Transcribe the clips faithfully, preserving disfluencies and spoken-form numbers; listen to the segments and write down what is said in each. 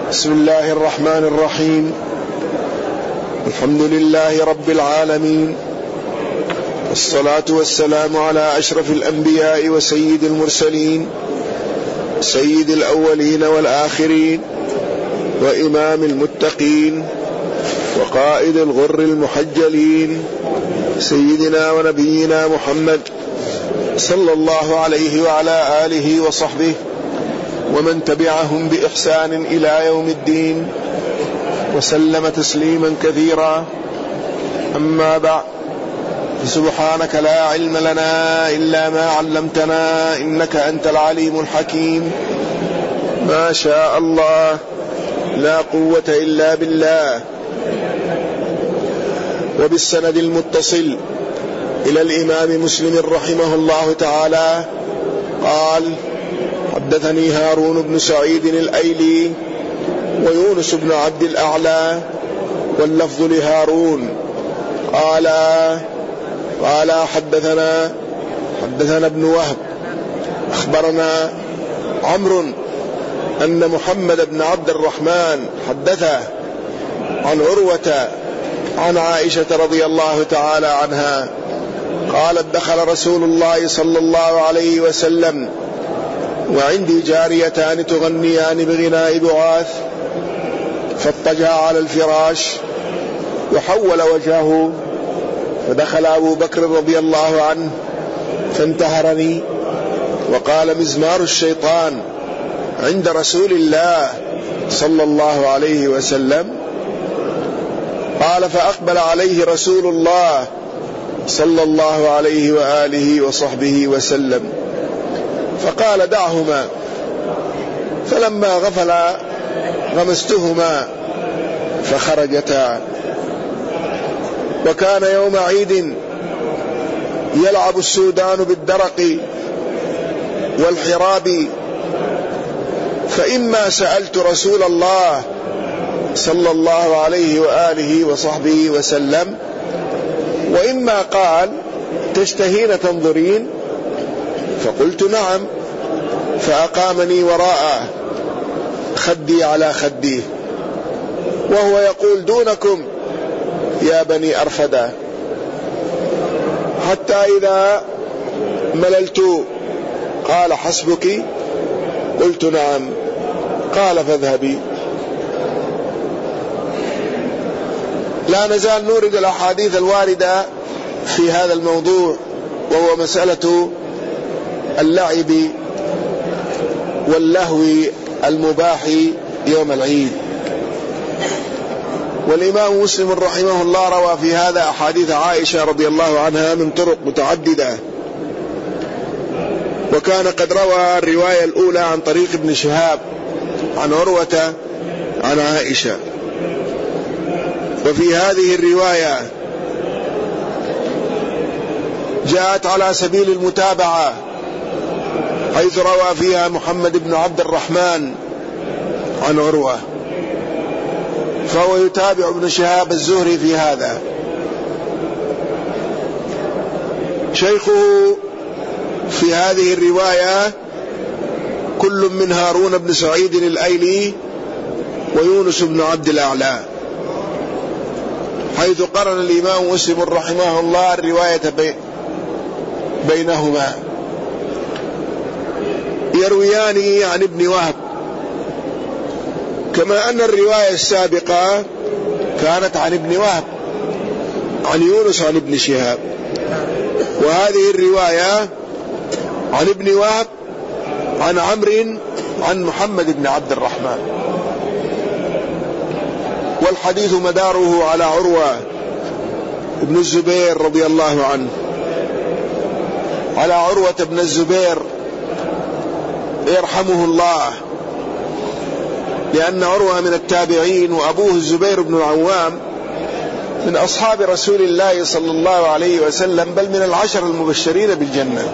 بسم الله الرحمن الرحيم. الحمد لله رب العالمين، والصلاة والسلام على أشرف الأنبياء وسيد المرسلين، سيد الأولين والآخرين، وإمام المتقين، وقائد الغر المحجلين، سيدنا ونبينا محمد صلى الله عليه وعلى آله وصحبه ومن تبعهم بإحسان إلى يوم الدين، وسلم تسليما كثيرا. أما بعد، سبحانك لا علم لنا إلا ما علمتنا إنك أنت العليم الحكيم. ما شاء الله لا قوة إلا بالله. وبالسند المتصل إلى الإمام مسلم رحمه الله تعالى قال: حدثني هارون بن سعيد الأيلي ويونس بن عبد الأعلى، واللفظ لهارون، قال قال حدثنا حدثنا ابن وهب أخبرنا عمرو أن محمد بن عبد الرحمن حدثه عن عروة عن عائشة رضي الله تعالى عنها قالت: دخل رسول الله صلى الله عليه وسلم وعندي جاريتان تغنيان بغناء بعاث، فاضطجع على الفراش وحول وجهه، فدخل أبو بكر رضي الله عنه فانتهرني وقال: مزمار الشيطان عند رسول الله صلى الله عليه وسلم. قال: فأقبل عليه رسول الله صلى الله عليه وآله وصحبه وسلم فقال: دعهما. فلما غفل غمستهما فخرجتا. وكان يوم عيد يلعب السودان بالدرق والحراب، فإما سألت رسول الله صلى الله عليه وآله وصحبه وسلم، وإما قال: تشتهين تنظرين؟ فقلت: نعم. فأقامني وراءه خدي على خديه وهو يقول: دونكم يا بني أرفدة. حتى إذا مللت قال: حسبك؟ قلت: نعم. قال: فاذهبي. لا نزال نورد الأحاديث الواردة في هذا الموضوع، وهو مسألة اللعب واللهو المباح يوم العيد. والإمام مسلم رحمه الله روى في هذا أحاديث عائشة رضي الله عنها من طرق متعددة، وكان قد روى الرواية الأولى عن طريق ابن شهاب عن عروة عن عائشة. وفي هذه الرواية جاءت على سبيل المتابعة، حيث روى فيها محمد بن عبد الرحمن عن عروة، فهو يتابع ابن شهاب الزهري في هذا. شيخه في هذه الرواية كل من هارون بن سعيد الأيلي ويونس بن عبد الأعلى، حيث قرن الإمام مسلم رحمه الله الرواية بينهما. يرويان عن ابن وهب، كما أن الرواية السابقة كانت عن ابن وهب عن يونس عن ابن شهاب، وهذه الرواية عن ابن وهب عن عمرو عن محمد بن عبد الرحمن. والحديث مداره على عروة ابن الزبير رضي الله عنه، على عروة بن الزبير يرحمه الله، لأن عروة من التابعين، وأبوه الزبير بن العوام من أصحاب رسول الله صلى الله عليه وسلم، بل من العشر المبشرين بالجنة.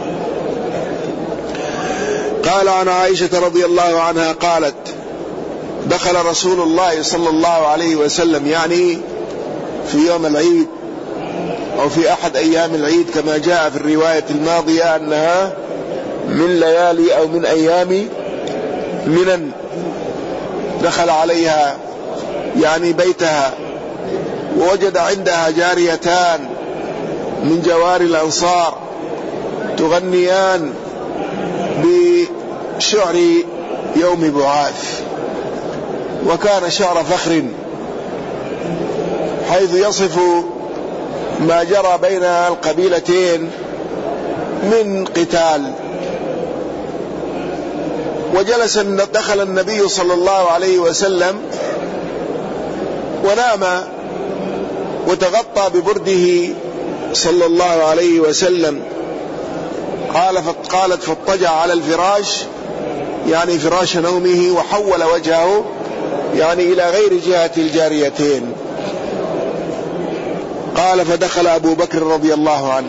قال عن عائشة رضي الله عنها قالت: دخل رسول الله صلى الله عليه وسلم، يعني في يوم العيد أو في أحد أيام العيد، كما جاء في الرواية الماضية أنها من ليالي أو من أيام منن، دخل عليها يعني بيتها ووجد عندها جاريتان من جواري الأنصار تغنيان بشعر يوم بعاث، وكان شعر فخر حيث يصف ما جرى بين القبيلتين من قتال. وجلس دخل النبي صلى الله عليه وسلم ونام وتغطى ببرده صلى الله عليه وسلم. قال قالت فاضطجع على الفراش يعني فراش نومه وحول وجهه يعني إلى غير جهة الجاريتين. قال فدخل أبو بكر رضي الله عنه،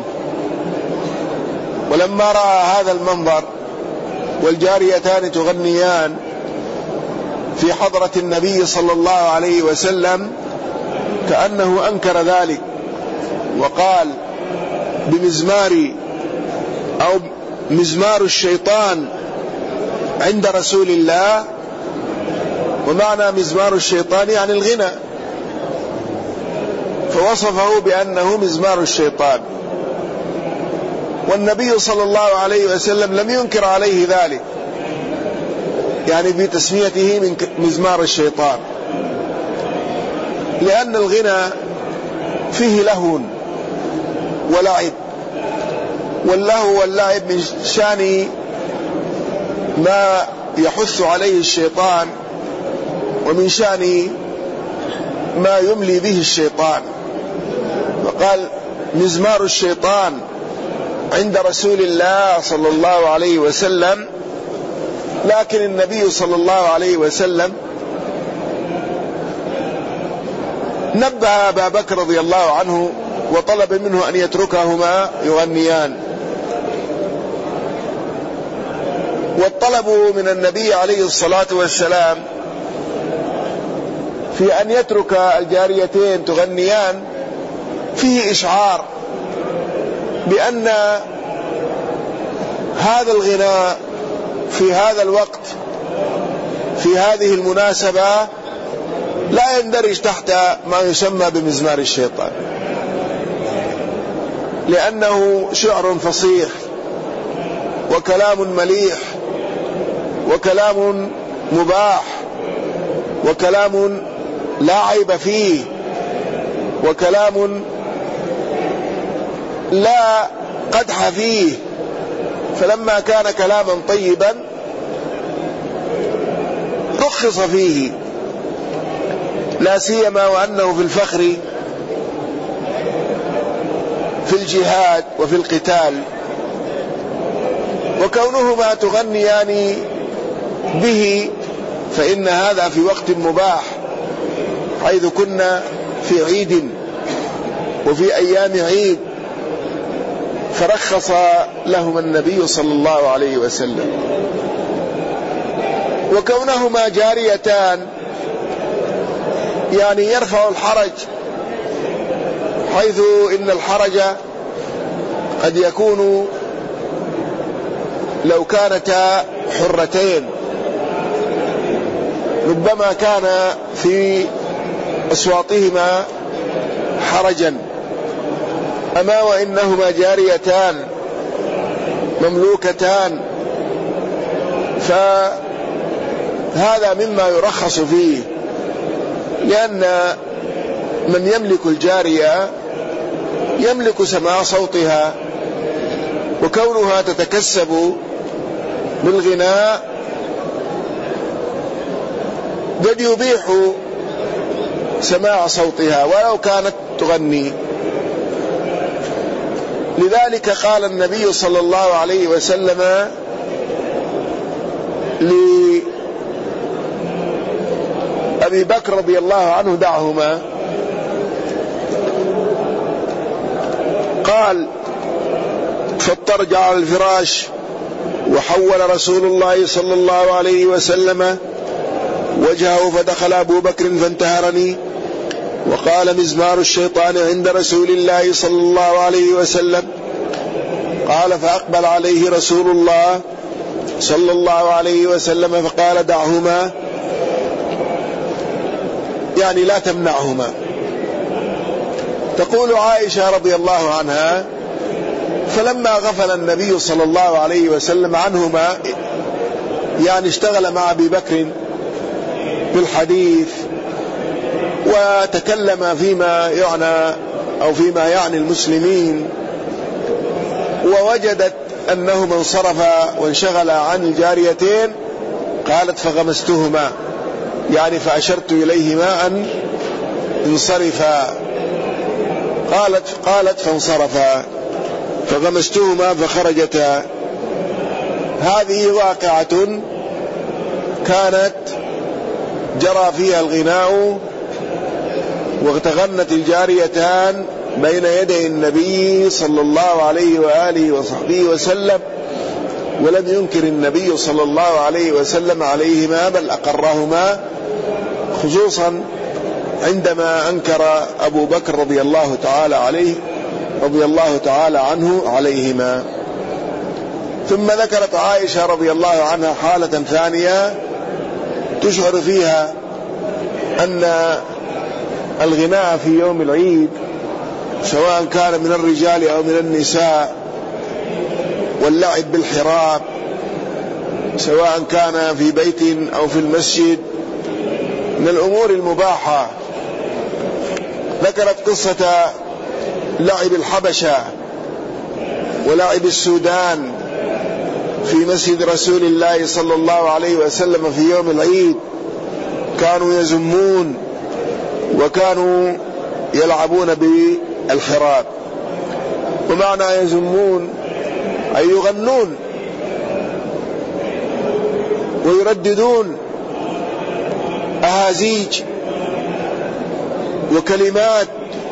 ولما رأى هذا المنظر والجاريتان تغنيان في حضرة النبي صلى الله عليه وسلم كأنه أنكر ذلك وقال بمزمار أو مزمار الشيطان عند رسول الله. ومعنى مزمار الشيطان يعني الغنى، فوصفه بأنه مزمار الشيطان، والنبي صلى الله عليه وسلم لم ينكر عليه ذلك يعني في تسميته من مزمار الشيطان، لأن الغنى فيه لهو ولعب، واللهو واللعب من شان ما يحث عليه الشيطان ومن شان ما يملي به الشيطان. وقال مزمار الشيطان عند رسول الله صلى الله عليه وسلم، لكن النبي صلى الله عليه وسلم نبه أبا بكر رضي الله عنه وطلب منه أن يتركهما يغنيان. والطلب من النبي عليه الصلاة والسلام في أن يترك الجاريتين تغنيان فيه إشعار بأن هذا الغناء في هذا الوقت في هذه المناسبة لا يندرج تحت ما يسمى بمزمار الشيطان، لأنه شعر فصيح وكلام مليح وكلام مباح وكلام لا عيب فيه وكلام لا قدح فيه. فلما كان كلاما طيبا رخص فيه، لا سيما وأنه في الفخر في الجهاد وفي القتال. وكونهما تغنيان به فإن هذا في وقت مباح، حيث كنا في عيد وفي أيام عيد، فرخص لهما النبي صلى الله عليه وسلم. وكونهما جاريتان يعني يرفع الحرج، حيث إن الحرج قد يكون لو كانتا حرتين ربما كان في أصواتهما حرجا، أما وإنهما جاريتان مملوكتان فهذا مما يرخص فيه، لأن من يملك الجارية يملك سماع صوتها، وكونها تتكسب بالغناء قد يبيح سماع صوتها ولو كانت تغني. لذلك قال النبي صلى الله عليه وسلم لأبي بكر رضي الله عنه دعهما، قال فاضطجع على الفراش وحول رسول الله صلى الله عليه وسلم وجهه فدخل أبو بكر فانتهرني وقال مزمار الشيطان عند رسول الله صلى الله عليه وسلم. قال فأقبل عليه رسول الله صلى الله عليه وسلم فقال دعهما يعني لا تمنعهما. تقول عائشة رضي الله عنها: فلما غفل النبي صلى الله عليه وسلم عنهما، يعني اشتغل مع أبي بكر بالحديث وتكلم فيما يعني أو فيما يعني المسلمين، ووجدت أنهما انصرفا وانشغل عن الجاريتين، قالت: فغمستهما، يعني فأشرت إليهما أن انصرفا. قالت قالت فانصرفا فغمستهما فخرجتا. هذه واقعة كانت جرى فيها الغناء وتغنت الجاريتان بين يدي النبي صلى الله عليه وآله وصحبه وسلم، ولم ينكر النبي صلى الله عليه وسلم عليهما، بل أقرهما، خصوصا عندما أنكر أبو بكر رضي الله تعالى عليه رضي الله تعالى عنه عليهما. ثم ذكرت عائشة رضي الله عنها حالة ثانية تشعر فيها أن الغناء في يوم العيد، سواء كان من الرجال أو من النساء، واللعب بالحراب، سواء كان في بيت أو في المسجد، من الأمور المباحة. ذكرت قصة لعب الحبشة ولعب السودان في مسجد رسول الله صلى الله عليه وسلم في يوم العيد. كانوا يزمون وكانوا يلعبون بالحراب. ومعنى يزمون أي يغنون ويرددون أهازيج وكلمات.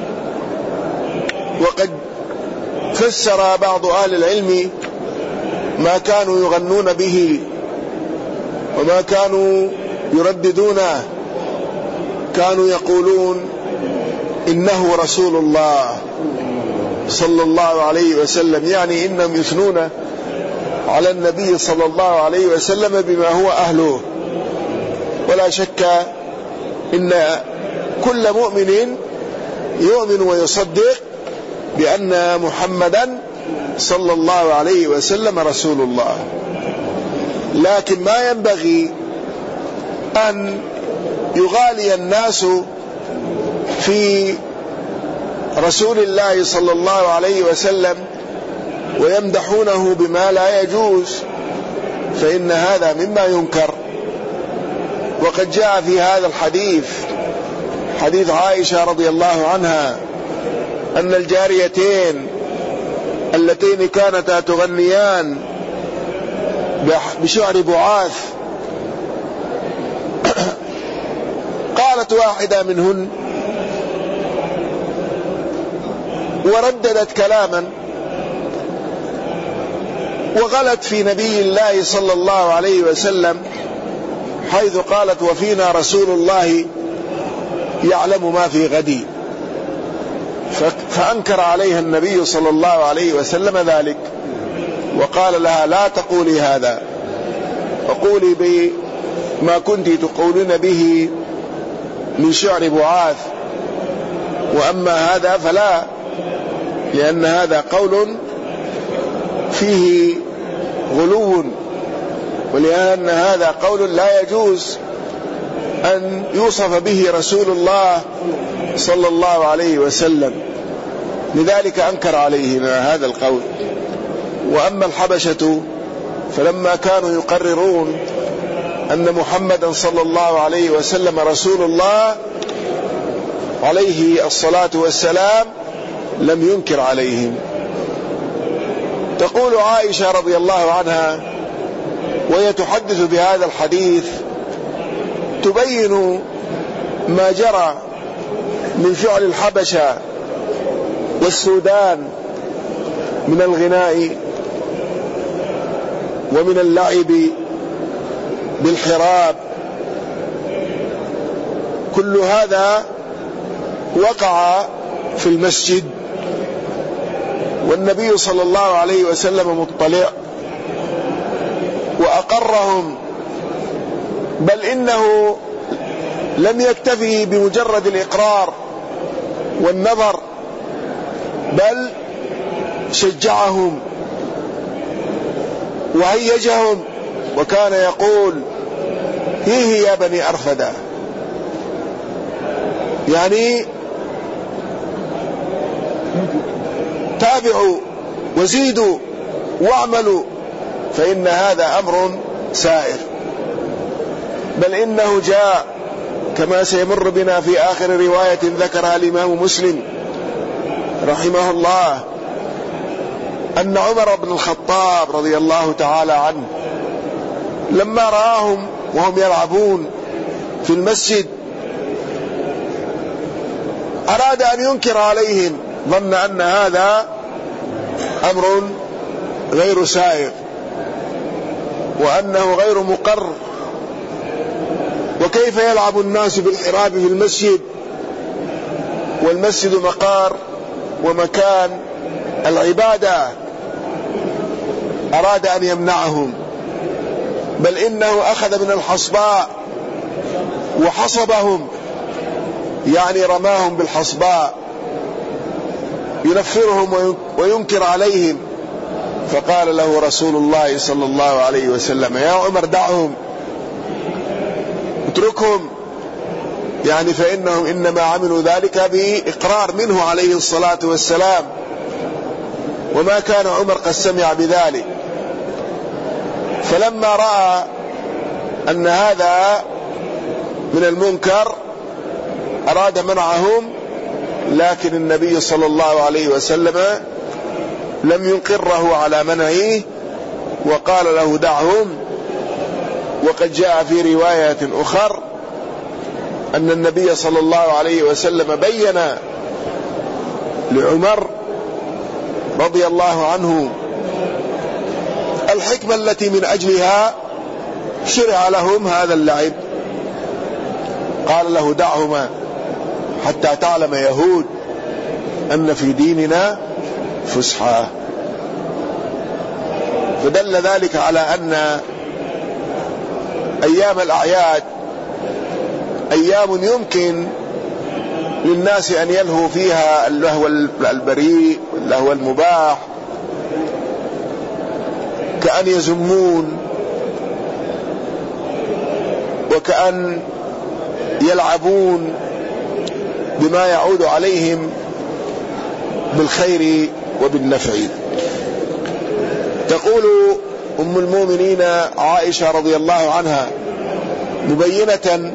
وقد فسر بعض أهل العلم ما كانوا يغنون به وما كانوا يرددونه. كانوا يقولون: إنه رسول الله صلى الله عليه وسلم، يعني إنهم يثنون على النبي صلى الله عليه وسلم بما هو أهله. ولا شك إن كل مؤمن يؤمن ويصدق بأن محمدا صلى الله عليه وسلم رسول الله، لكن ما ينبغي أن يغالي الناس في رسول الله صلى الله عليه وسلم ويمدحونه بما لا يجوز، فإن هذا مما ينكر. وقد جاء في هذا الحديث حديث عائشة رضي الله عنها أن الجاريتين اللتين كانتا تغنيان بشعر بعاث، قالت واحدة منهن ورددت كلاما وغلت في نبي الله صلى الله عليه وسلم، حيث قالت: وفينا رسول الله يعلم ما في غد. فأنكر عليها النبي صلى الله عليه وسلم ذلك، وقال لها: لا تقولي هذا، وقولي بما كنت تقولين به من شعر بعاث، وأما هذا فلا، لأن هذا قول فيه غلو، ولأن هذا قول لا يجوز أن يوصف به رسول الله صلى الله عليه وسلم. لذلك أنكر عليهما هذا القول. وأما الحبشة فلما كانوا يقررون أن محمدا صلى الله عليه وسلم رسول الله عليه الصلاة والسلام لم ينكر عليهم. تقول عائشة رضي الله عنها وهي تحدث بهذا الحديث، تبين ما جرى من فعل الحبشة والسودان من الغناء ومن اللعب بالحراب. كل هذا وقع في المسجد، والنبي صلى الله عليه وسلم مطلع وأقرهم، بل إنه لم يكتفي بمجرد الإقرار والنظر، بل شجعهم وهيجهم، وكان يقول: هيه يا بني أرفدة، يعني تابعوا وزيدوا واعملوا، فإن هذا أمر سائر. بل إنه جاء كما سيمر بنا في آخر رواية ذكرها الإمام مسلم رحمه الله، أن عمر بن الخطاب رضي الله تعالى عنه لما رآهم وهم يلعبون في المسجد أراد أن ينكر عليهم، ظن أن هذا أمر غير سائغ وأنه غير مقر، وكيف يلعب الناس بالحراب في المسجد والمسجد مقار ومكان العبادة. أراد أن يمنعهم، بل إنه أخذ من الحصباء وحصبهم، يعني رماهم بالحصباء ينفرهم وينكر عليهم. فقال له رسول الله صلى الله عليه وسلم: يا عمر دعهم، اتركهم، يعني فإنهم إنما عملوا ذلك بإقرار منه عليه الصلاة والسلام، وما كان عمر قد سمع بذلك. فلما رأى أن هذا من المنكر أراد منعهم، لكن النبي صلى الله عليه وسلم لم يقره على منعه وقال له: دعهم. وقد جاء في رواية أخرى أن النبي صلى الله عليه وسلم بين لعمر رضي الله عنه الحكمة التي من أجلها شرع لهم هذا اللعب. قال له: دعهما حتى تعلم يهود أن في ديننا فسحة. فدل ذلك على أن أيام الأعياد أيام يمكن للناس أن يلهوا فيها اللهو البريء واللهو المباح، كأن يزمون وكأن يلعبون بما يعود عليهم بالخير وبالنفع. تقول أم المؤمنين عائشة رضي الله عنها مبينة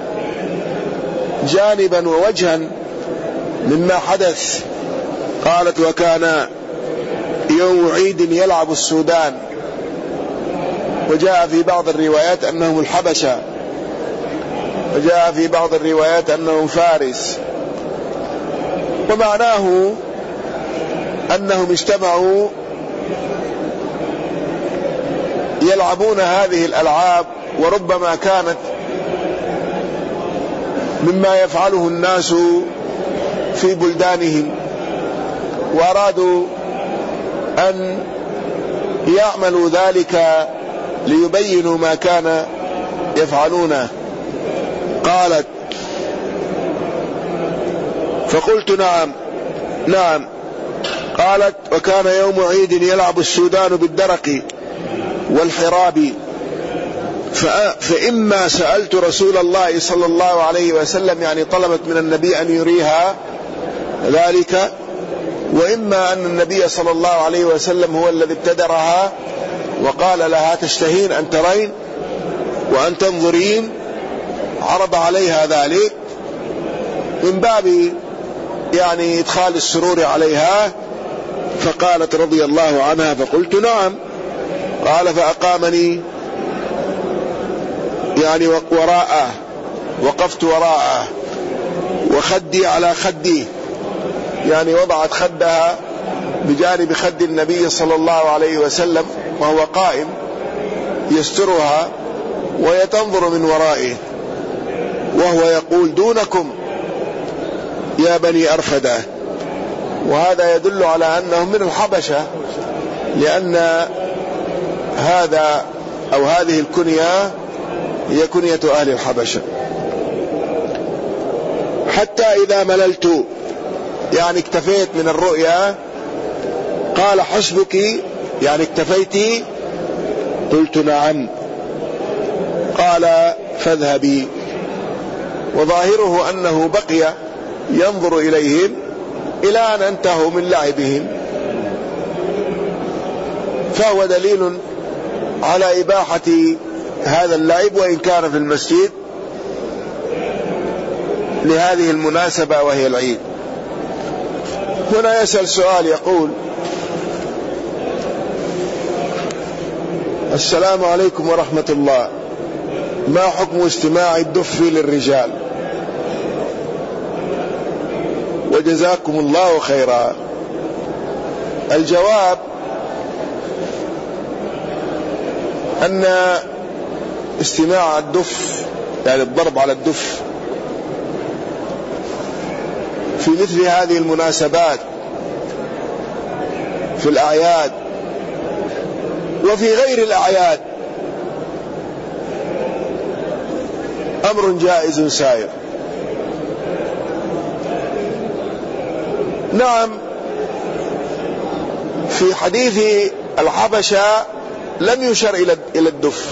جانبا ووجها مما حدث، قالت: وكان يوم عيد يلعب السودان، وجاء في بعض الروايات أنهم الحبشة، وجاء في بعض الروايات أنهم فارس، ومعناه أنهم اجتمعوا يلعبون هذه الألعاب، وربما كانت مما يفعله الناس في بلدانهم، وأرادوا أن يعملوا ذلك ليبينوا ما كان يفعلونه. قالت: فقلت: نعم نعم. قالت: وكان يوم عيد يلعب السودان بالدرق والحراب، فإما سألت رسول الله صلى الله عليه وسلم، يعني طلبت من النبي أن يريها ذلك، وإما أن النبي صلى الله عليه وسلم هو الذي ابتدرها وقال لها: تشتهين أن ترين وأن تنظرين، عرض عليها ذلك من باب يعني إدخال السرور عليها، فقالت رضي الله عنها: فقلت: نعم. قال: فأقامني يعني وراءه، وقفت وراءه، وخدي على خدي، يعني وضعت خدها بجانب خد النبي صلى الله عليه وسلم وهو قائم يسترها، وهي تنظر من ورائه وهو يقول: دونكم يا بني أرفدة. وهذا يدل على أنهم من الحبشة، لأن هذا أو هذه الكنية هي كنية أهل الحبشة. حتى إذا مللت، يعني اكتفيت من الرؤيا. قال حسبك، يعني اكتفيت؟ قلت نعم. قال فاذهبي. وظاهره أنه بقي ينظر إليهم إلى أن انتهوا من لعبهم، فهو دليل على إباحة هذا اللعب وإن كان في المسجد لهذه المناسبة وهي العيد. هنا يسأل سؤال يقول: السلام عليكم ورحمة الله، ما حكم استماع الدف للرجال؟ وجزاكم الله خيرا. الجواب أن استماع الدف، يعني الضرب على الدف في مثل هذه المناسبات في الأعياد وفي غير الأعياد أمر جائز سائر. نعم، في حديث الحبشة لم يشر إلى الدف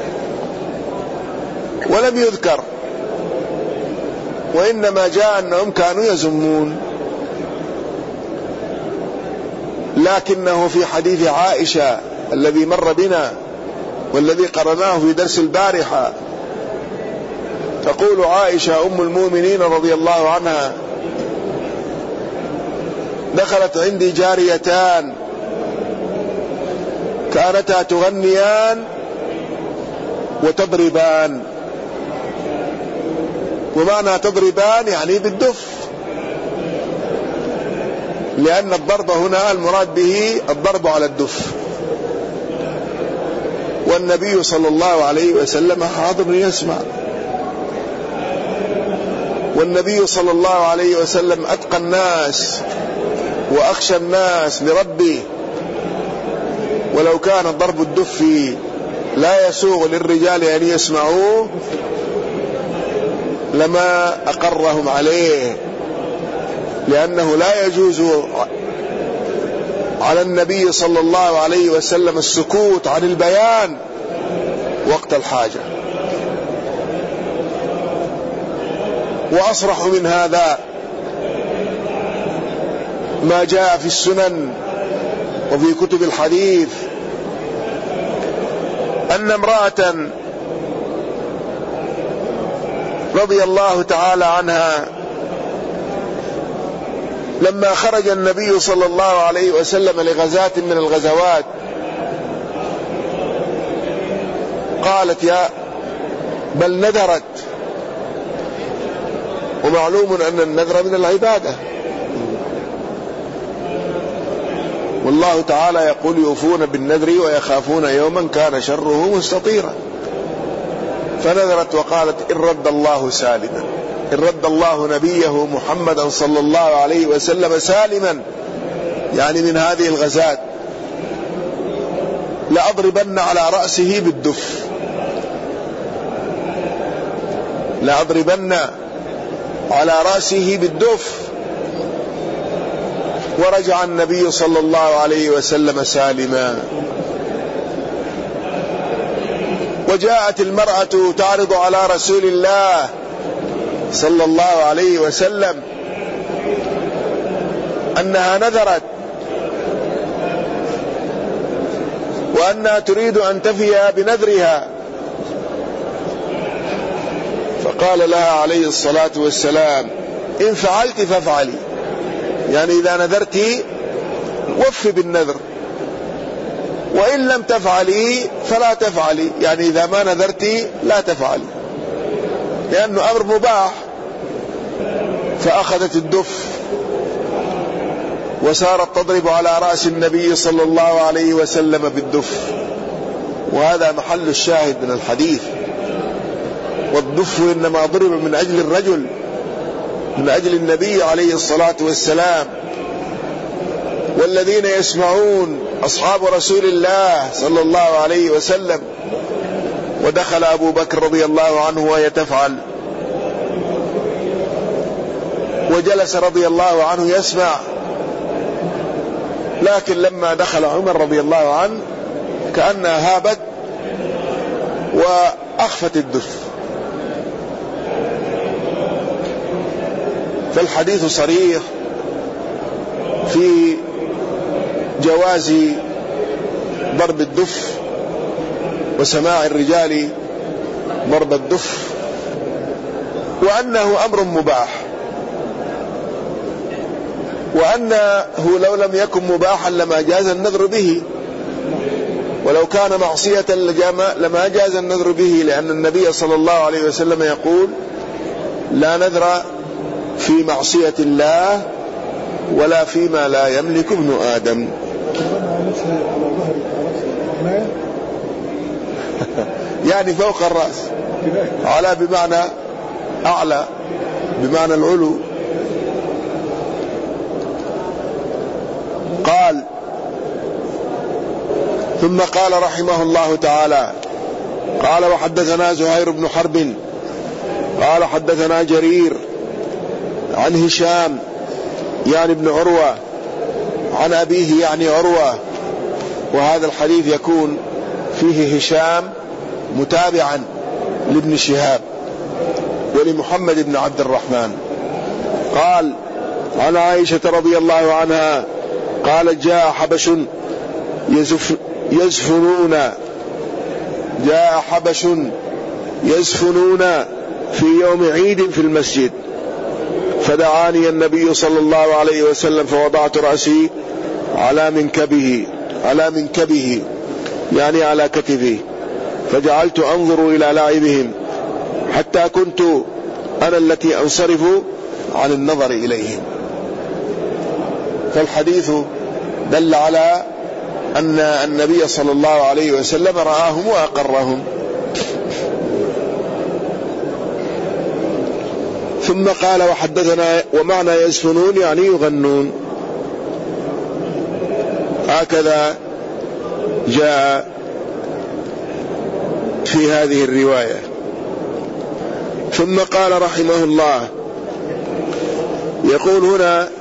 ولم يذكر، وإنما جاء أنهم كانوا يزمون. لكنه في حديث عائشة الذي مر بنا والذي قرأناه في درس البارحة، تقول عائشة أم المؤمنين رضي الله عنها: دخلت عندي جاريتان كانتا تغنيان وتضربان. ومعنى تضربان يعني بالدف، لأن الضرب هنا المراد به الضرب على الدف، والنبي صلى الله عليه وسلم حاضر يسمع، والنبي صلى الله عليه وسلم أتقى الناس وأخشى الناس لربه، ولو كان ضرب الدف لا يسوغ للرجال أن يسمعوه لما أقرهم عليه، لأنه لا يجوز على النبي صلى الله عليه وسلم السكوت عن البيان وقت الحاجة. وأصرح من هذا ما جاء في السنن وفي كتب الحديث أن امرأة رضي الله تعالى عنها لما خرج النبي صلى الله عليه وسلم لغزاة من الغزوات قالت: يا بل نذرت، ومعلوم أن النذر من العبادة، والله تعالى يقول: يوفون بالنذر ويخافون يوما كان شره مستطيرا. فنذرت وقالت: إن رد الله سالما، إن رد الله نبيه محمدا صلى الله عليه وسلم سالما، يعني من هذه الغزات، لأضربن على رأسه بالدف، لأضربن على رأسه بالدف. ورجع النبي صلى الله عليه وسلم سالما. وجاءت المرأة تعرض على رسول الله صلى الله عليه وسلم أنها نذرت وأنها تريد أن تفي بنذرها، فقال لها عليه الصلاة والسلام: إن فعلت فافعلي، يعني إذا نذرت وفي بالنذر، وإن لم تفعلي فلا تفعلي، يعني إذا ما نذرت لا تفعلي، لأنه أمر مباح. فأخذت الدف وسارت تضرب على رأس النبي صلى الله عليه وسلم بالدف، وهذا محل الشاهد من الحديث. والدف إنما ضرب من أجل الرجل، من أجل النبي عليه الصلاة والسلام، والذين يسمعون أصحاب رسول الله صلى الله عليه وسلم. ودخل أبو بكر رضي الله عنه وهي تفعل، وجلس رضي الله عنه يسمع. لكن لما دخل عمر رضي الله عنه كأنها هابت وأخفت الدف. فالحديث صريح في جواز ضرب الدف وسماع الرجال ضرب الدف، وأنه أمر مباح، وأنه لو لم يكن مباحا لما جاز النذر به، ولو كان معصية لما جاز النذر به، لأن النبي صلى الله عليه وسلم يقول: لا نذر في معصية الله ولا فيما لا يملك ابن آدم. يعني فوق الرأس، على بمعنى أعلى، بمعنى العلو. قال: ثم قال رحمه الله تعالى: قال وحدثنا زهير بن حرب قال حدثنا جرير عن هشام يعني ابن عروة عن أبيه يعني عروة، وهذا الحديث يكون فيه هشام متابعا لابن شهاب ولمحمد بن عبد الرحمن. قال: عن عائشة رضي الله عنها قالت: جاء حبش يزف يزفنون جاء حبش يزفنون في يوم عيد في المسجد، فدعاني النبي صلى الله عليه وسلم فوضعت رأسي على منكبه على منكبه يعني على كتفه، فجعلت أنظر إلى لعبهم حتى كنت أنا التي أنصرف عن النظر إليهم. فالحديث دل على أن النبي صلى الله عليه وسلم رآهم وأقرهم. ثم قال: وحدثنا، ومعنى يزفنون يعني يغنون، هكذا جاء في هذه الرواية. ثم قال رحمه الله، يقول هنا: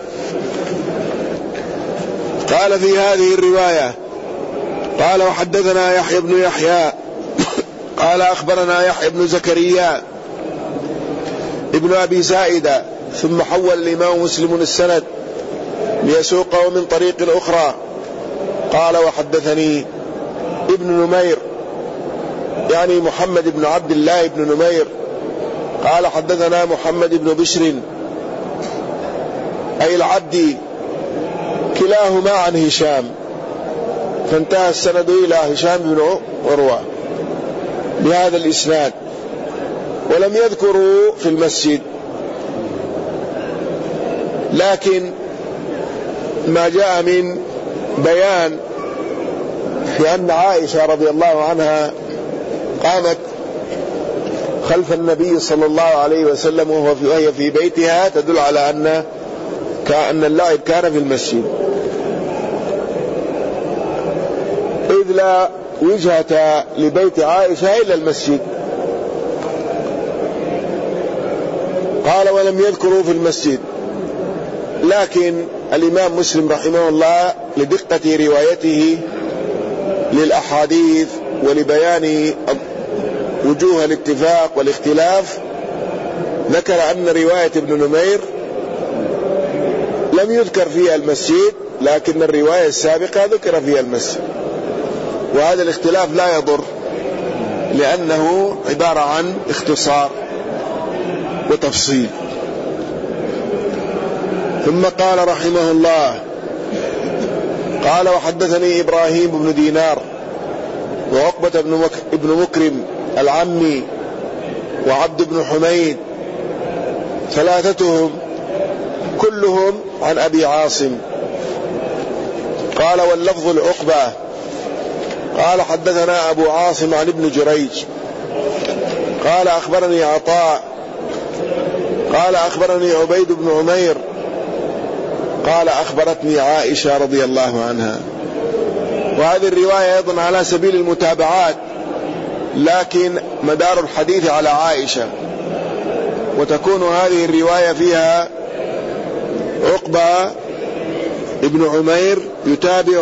قال في هذه الرواية قال وحدثنا يحيى بن يحيى قال أخبرنا يحيى بن زكريا ابن أبي زائدة، ثم حول الإمام مسلم السند ليسوقه من طريق أخرى. قال: وحدثني ابن نمير يعني محمد بن عبد الله بن نمير قال حدثنا محمد بن بشر أي العبدي، كلاهما عن هشام، فانتهى السند إلى هشام بن عروة بهذا الإسناد، ولم يذكروا في المسجد. لكن ما جاء من بيان في أن عائشة رضي الله عنها قامت خلف النبي صلى الله عليه وسلم وهي في بيتها تدل على أن كأن اللعب كان في المسجد، إذ لا وجهة لبيت عائشة إلا المسجد. قال: ولم يذكروا في المسجد. لكن الإمام مسلم رحمه الله لدقة روايته للأحاديث ولبيان وجوه الاتفاق والاختلاف ذكر أن رواية ابن نمير لم يذكر فيها المسجد، لكن الرواية السابقة ذكر فيها المسجد، وهذا الاختلاف لا يضر لأنه عبارة عن اختصار وتفصيل. ثم قال رحمه الله: قال وحدثني إبراهيم بن دينار وعقبة بن مكرم العمي وعبد بن حميد، ثلاثتهم كلهم عن أبي عاصم. قال: واللفظ العقبة قال حدثنا أبو عاصم عن ابن جريج قال أخبرني عطاء قال أخبرني عبيد بن عمير قال أخبرتني عائشة رضي الله عنها. وهذه الرواية أيضا على سبيل المتابعات، لكن مدار الحديث على عائشة، وتكون هذه الرواية فيها عقبة ابن عمير يتابع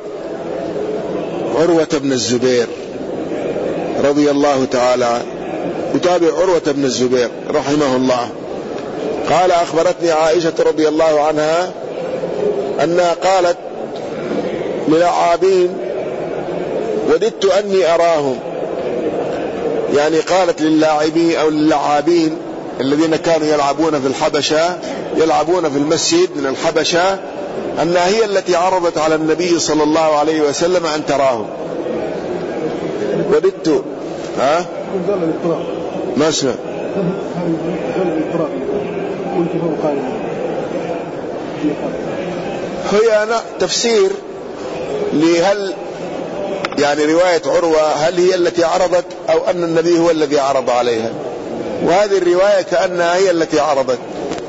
عروة بن الزبير رضي الله تعالى عنه، يتابع عروة بن الزبير رحمه الله. قال أخبرتني عائشة رضي الله عنها أنها قالت للعابين وددت أني أراهم، يعني قالت للاعبين أو للعابين الذين كانوا يلعبون في الحبشة، يلعبون في المسجد من الحبشة، أنها هي التي عرضت على النبي صلى الله عليه وسلم أن تراهم. وددت ها ما اسمع هي أنا تفسير لهل يعني رواية عروة هل هي التي عرضت أو أن النبي هو الذي عرض عليها، وهذه الرواية كأنها هي التي عرضت.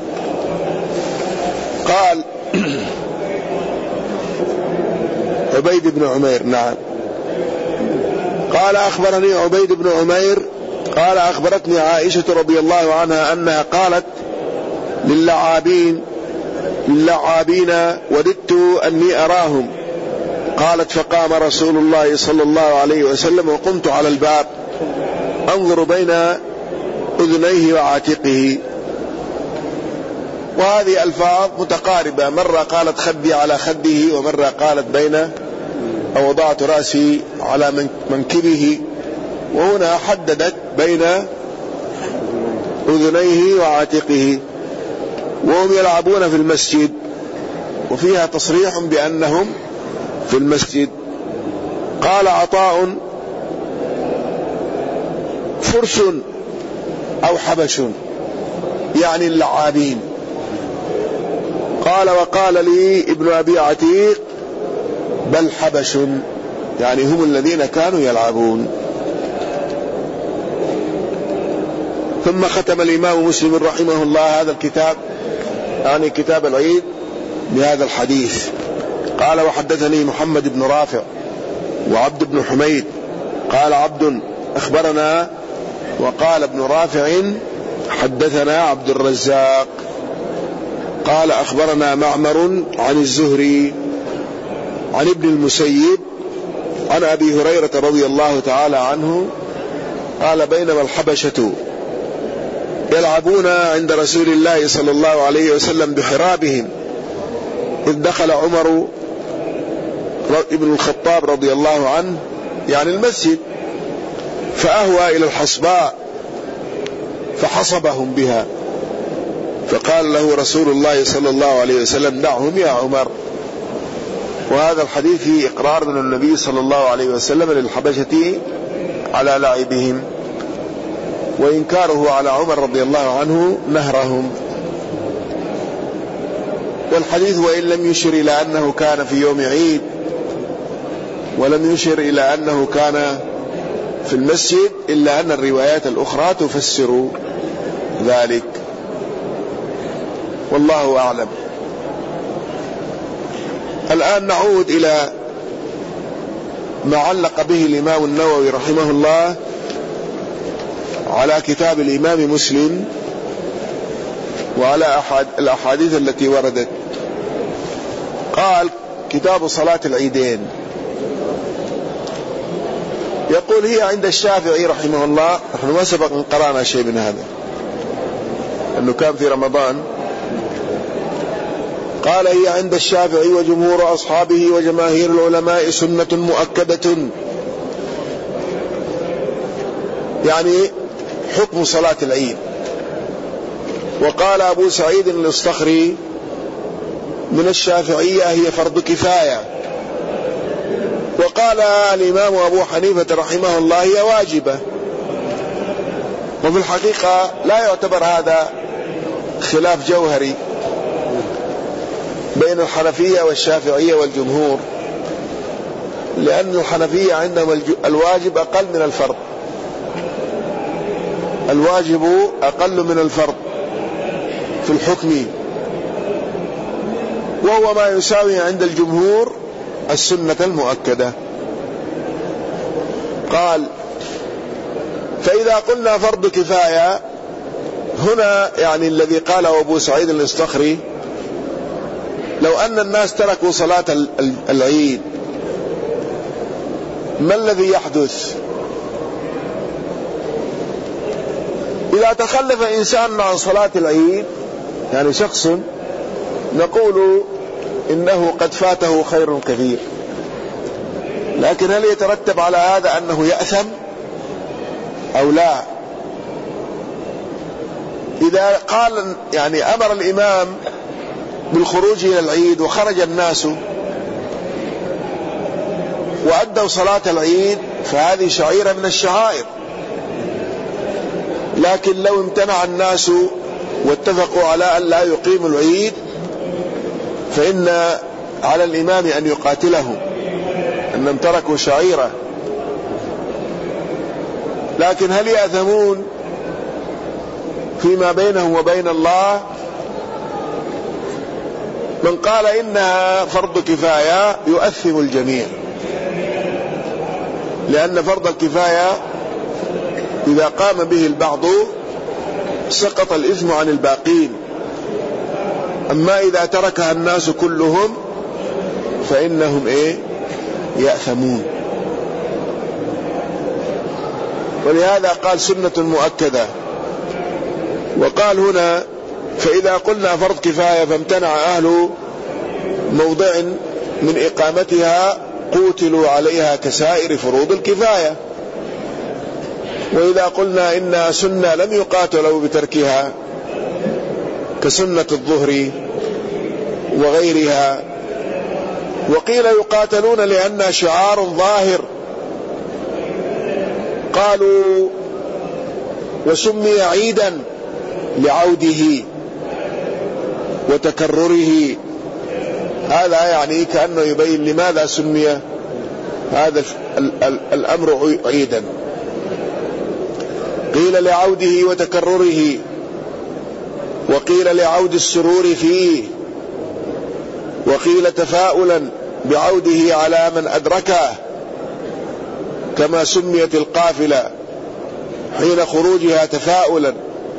قال عبيد بن عمير نعم قال أخبرني عبيد بن عمير قال أخبرتني عائشة رضي الله عنها أنها قالت للعابين للعابين وددت أني أراهم. قالت فقام رسول الله صلى الله عليه وسلم وقمت على الباب أنظر بين أذنيه وعاتقه. وهذه ألفاظ متقاربة، مرة قالت خدي على خده، ومرة قالت بين أو وضعت رأسي على منكبه، وهنا حددت بين أذنيه وعاتقه. وهم يلعبون في المسجد، وفيها تصريح بأنهم في المسجد. قال عطاء فرس أو حبش يعني اللعابين. قال وقال لي ابن أبي عتيق بل حبش يعني هم الذين كانوا يلعبون. ثم ختم الإمام مسلم رحمه الله هذا الكتاب يعني كتاب العيد بهذا الحديث. قال وحدثني محمد بن رافع وعبد بن حميد قال عبد أخبرنا وقال ابن رافع حدثنا عبد الرزاق قال أخبرنا معمر عن الزهري عن ابن المسيب عن أبي هريرة رضي الله تعالى عنه قال بينما الحبشة يلعبون عند رسول الله صلى الله عليه وسلم بحرابهم إذ دخل عمر ابن الخطاب رضي الله عنه يعني المسجد فأهوى إلى الحصباء فحصبهم بها، فقال له رسول الله صلى الله عليه وسلم دعهم يا عمر. وهذا الحديث فيه إقرار من النبي صلى الله عليه وسلم للحبشة على لعبهم، وإنكاره على عمر رضي الله عنه نهرهم. والحديث وإن لم يشر إلى أنه كان في يوم عيد ولم يشر إلى أنه كان في المسجد، إلا أن الروايات الأخرى تفسر ذلك، والله أعلم. الآن نعود إلى ما علق به الإمام النووي رحمه الله على كتاب الإمام مسلم وعلى أحد الأحاديث التي وردت. قال كتاب صلاة العيدين، يقول هي عند الشافعي رحمه الله، نحن ما سبق أن قرأنا شيء من هذا أنه كان في رمضان. قال هي عند الشافعي وجمهور أصحابه وجماهير العلماء سنة مؤكدة، يعني حكم صلاة العيد. وقال أبو سعيد الأصطخري من الشافعية هي فرض كفاية. وقال الإمام أبو حنيفة رحمه الله هي واجبة. وفي الحقيقة لا يعتبر هذا خلاف جوهري بين الحنفية والشافعية والجمهور، لأن الحنفية عندهم الواجب أقل من الفرض، الواجب أقل من الفرض في الحكم، وهو ما يساوي عند الجمهور السنة المؤكدة. قال فإذا قلنا فرض كفاية هنا، يعني الذي قاله أبو سعيد الأصطخري لو أن الناس تركوا صلاة العيد ما الذي يحدث؟ إذا تخلف إنسان عن صلاة العيد، يعني شخص، نقول إنه قد فاته خير كثير، لكن هل يترتب على هذا أنه يأثم أو لا؟ إذا قال يعني أمر الإمام بالخروج إلى العيد وخرج الناس وأدوا صلاة العيد فهذه شعيرة من الشعائر، لكن لو امتنع الناس واتفقوا على أن لا يقيموا العيد فإن على الإمام أن يقاتلهم أنهم تركوا شعيرة. لكن هل يأثمون فيما بينهم وبين الله؟ من قال إنها فرض كفاية يؤثم الجميع، لأن فرض الكفاية إذا قام به البعض سقط الإثم عن الباقين، أما إذا تركها الناس كلهم فإنهم إيه؟ يأثمون. ولهذا قال سنة مؤكدة. وقال هنا فإذا قلنا فرض كفاية فامتنع أهل موضع من إقامتها قوتلوا عليها كسائر فروض الكفاية. وإذا قلنا إنها سنة لم يقاتلوا بتركها كسنة الظهر وغيرها. وقيل يقاتلون لأنها شعار ظاهر، قالوا وسمي عيدا لعوده وتكرره. هذا يعني كأنه يبين لماذا سمي هذا الأمر عيدا. قيل لعوده وتكرره، وقيل لعود السرور فيه، وقيل تفاؤلا بعوده على من أدركه، كما سميت القافلة حين خروجها تفاؤلا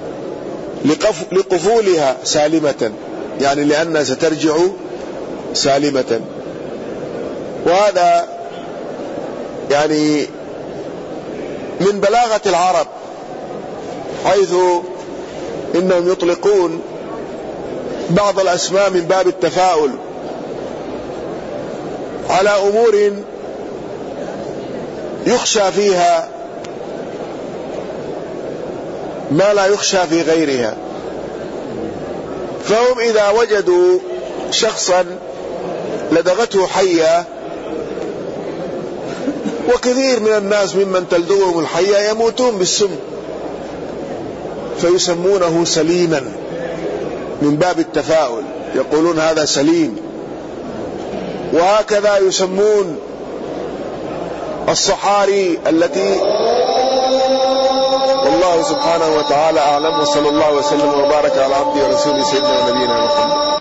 لقفولها سالمة، يعني لأنها سترجع سالمة. وهذا يعني من بلاغة العرب، حيث إنهم يطلقون بعض الأسماء من باب التفاؤل على أمور يخشى فيها ما لا يخشى في غيرها. فهم إذا وجدوا شخصا لدغته حية، وكثير من الناس ممن تلدغهم الحية يموتون بالسم، فيسمونه سليما من باب التفاؤل، يقولون هذا سليم. وهكذا يسمون الصحاري التي، والله سبحانه وتعالى أعلم، وصلى الله وسلم وبارك على عبده ورسوله سيدنا ونبينا محمد.